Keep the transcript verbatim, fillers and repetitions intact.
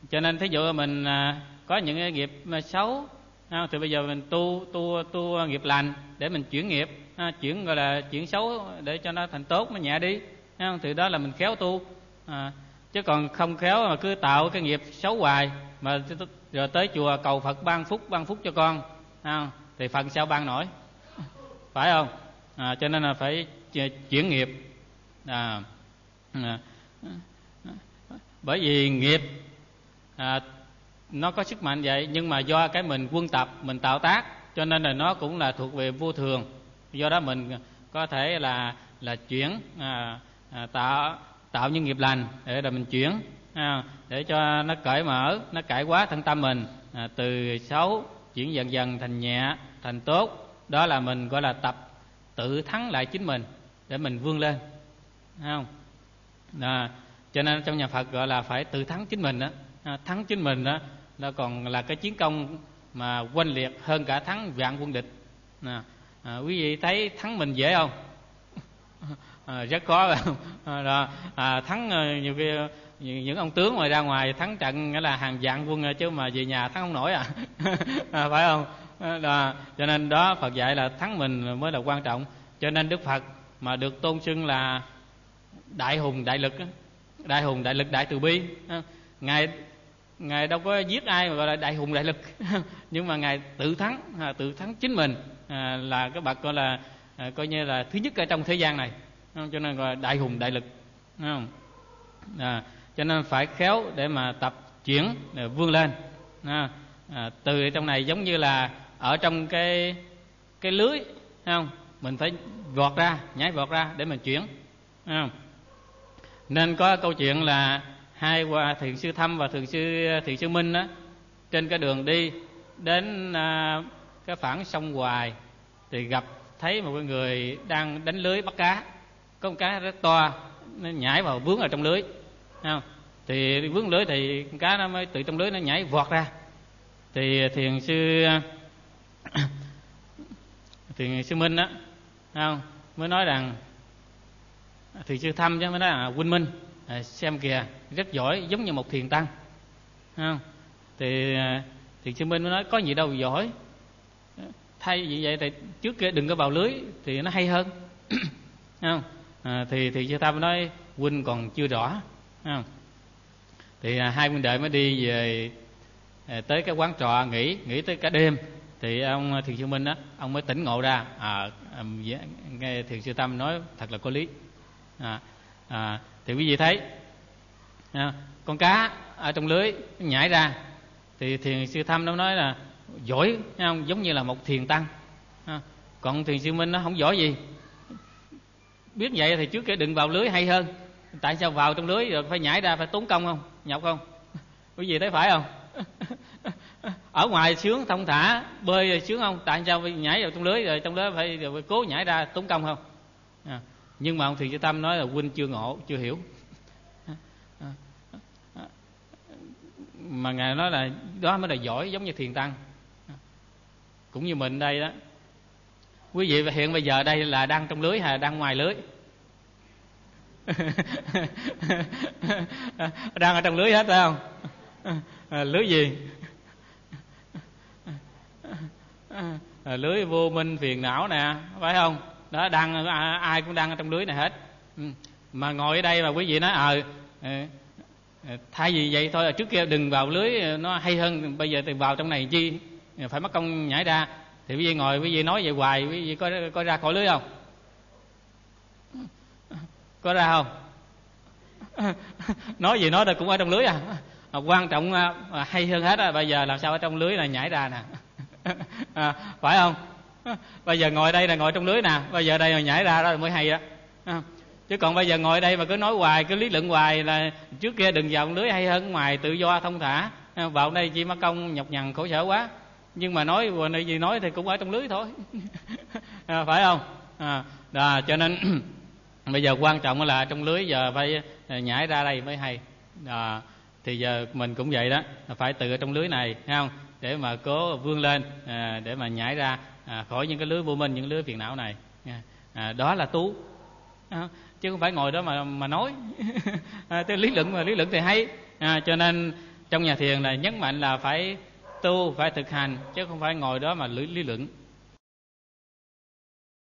Cho nên thí dụ mình à, có những cái nghiệp mà xấu, à, thì bây giờ mình tu tu tu nghiệp lành để mình chuyển nghiệp, à, chuyển gọi là chuyển xấu để cho nó thành tốt, nó nhẹ đi, à, thì đó là mình khéo tu. À, chứ còn không khéo mà cứ tạo cái nghiệp xấu hoài, mà rồi tới chùa cầu Phật ban phúc ban phúc cho con, à, thì Phật sao ban nổi, phải không? À, cho nên là phải chuyển nghiệp. À, à, bởi vì nghiệp à, nó có sức mạnh vậy, nhưng mà do cái mình quân tập, mình tạo tác, cho nên là nó cũng là thuộc về vô thường. Do đó mình có thể là là chuyển à, à, tạo tạo những nghiệp lành để là mình chuyển, à, để cho nó cởi mở, nó cải hóa thân tâm mình, à, từ xấu chuyển dần dần thành nhẹ, thành tốt. Đó là mình gọi là tập tự thắng lại chính mình để mình vươn lên, thấy không? À, cho nên trong nhà Phật gọi là phải tự thắng chính mình đó. À, thắng chính mình đó, nó còn là cái chiến công mà oanh liệt hơn cả thắng vạn quân địch. À, à, quý vị thấy thắng mình dễ không? À, rất khó, phải không? À, đó, à, thắng nhiều khi những ông tướng mà ra ngoài thắng trận nghĩa là hàng vạn quân, chứ mà về nhà thắng không nổi à, à phải không? Đó, cho nên đó Phật dạy là thắng mình mới là quan trọng. Cho nên Đức Phật mà được tôn xưng là đại hùng đại lực, đại hùng đại lực đại từ bi. Ngài ngài đâu có giết ai mà gọi là đại hùng đại lực, nhưng mà ngài tự thắng, tự thắng chính mình, à, là cái bậc gọi là à, coi như là thứ nhất ở trong thế gian này, cho nên gọi là đại hùng đại lực, đúng không? À, cho nên phải khéo để mà tập chuyển để vươn lên. À, à, từ trong này giống như là ở trong cái cái lưới, thấy không? Mình phải vọt ra, nhảy vọt ra để mình chuyển, thấy không? Nên có câu chuyện là hai hòa thiền sư Thâm và thiền sư thiền sư Minh đó, trên cái đường đi đến à, cái phẳng sông Hoài thì gặp thấy một cái người đang đánh lưới bắt cá, có con cá rất to, nó nhảy vào vướng ở trong lưới, thấy không? Thì vướng lưới thì con cá nó mới từ trong lưới nó nhảy vọt ra. Thì thiền sư thiền sư Minh đó, thấy không, mới nói rằng thiền sư Thâm chứ mới nói là huynh Minh, à, xem kìa rất giỏi, giống như một thiền tăng, không? Thì thiền sư Minh mới nói có gì đâu giỏi, thay vì vậy thì trước kia đừng có vào lưới thì nó hay hơn, không? À, thì thiền sư Thâm nói huynh còn chưa rõ, không? Thì à, hai huynh đệ mới đi về à, tới cái quán trọ nghỉ nghỉ tới cả đêm. Thì ông thiền sư Minh á, ông mới tỉnh ngộ ra, à, nghe thiền sư Thâm nói thật là có lý. À, à, thì quý vị thấy à, con cá ở trong lưới nhảy ra, thì thiền sư Thâm nó nói là giỏi, không? Giống như là một thiền tăng. À, còn thiền sư Minh nó không giỏi gì. Biết vậy thì trước kia đừng vào lưới hay hơn. Tại sao vào trong lưới rồi phải nhảy ra, phải tốn công không, nhọc không? Quý vị thấy phải không? Ở ngoài sướng thông thả bơi sướng không? Tại sao phải nhảy vào trong lưới rồi trong đó phải, phải cố nhảy ra tốn công không? À, nhưng mà ông thiền sư Tâm nói là huynh chưa ngộ, chưa hiểu. Mà ngài nói là đó mới là giỏi, giống như thiền tăng. Cũng như mình đây đó, quý vị hiện bây giờ đây là đang trong lưới hay đang ngoài lưới? Đang ở trong lưới hết, phải không? À, lưới gì? À, lưới vô minh phiền não nè, phải không? Đó, đang ai cũng đang ở trong lưới này hết. Ừ. Mà ngồi ở đây mà quý vị nói ờ à, thay vì vậy thôi, trước kia đừng vào lưới nó hay hơn, bây giờ thì vào trong này chi phải mất công nhảy ra. Thì quý vị ngồi quý vị nói vậy hoài, quý vị có có ra khỏi lưới không? Có ra không? Nói gì nói là cũng ở trong lưới à. À, quan trọng à, hay hơn hết á, bây giờ làm sao ở trong lưới là nhảy ra nè. À, phải không? Bây giờ ngồi đây là ngồi trong lưới nè, bây giờ đây mà nhảy ra đó mới hay đó. À, chứ còn bây giờ ngồi đây mà cứ nói hoài, cứ lý luận hoài là trước kia đừng vào lưới hay hơn, ngoài tự do thông thả, à, vào đây chi mất công nhọc nhằn khổ sở quá. Nhưng mà nói vừa này gì nói thì cũng ở trong lưới thôi. À, phải không? À, đó, cho nên bây giờ quan trọng là trong lưới giờ phải nhảy ra đây mới hay. À, thì giờ mình cũng vậy đó, phải từ ở trong lưới này, thấy không? Để mà cố vươn lên, à, để mà nhảy ra à, khỏi những cái lưới vô minh, những lưới phiền não này. À, đó là tu, à, chứ không phải ngồi đó mà mà nói. À, lý luận mà lý luận thì hay. À, cho nên trong nhà thiền là nhấn mạnh là phải tu, phải thực hành, chứ không phải ngồi đó mà lý, lý luận.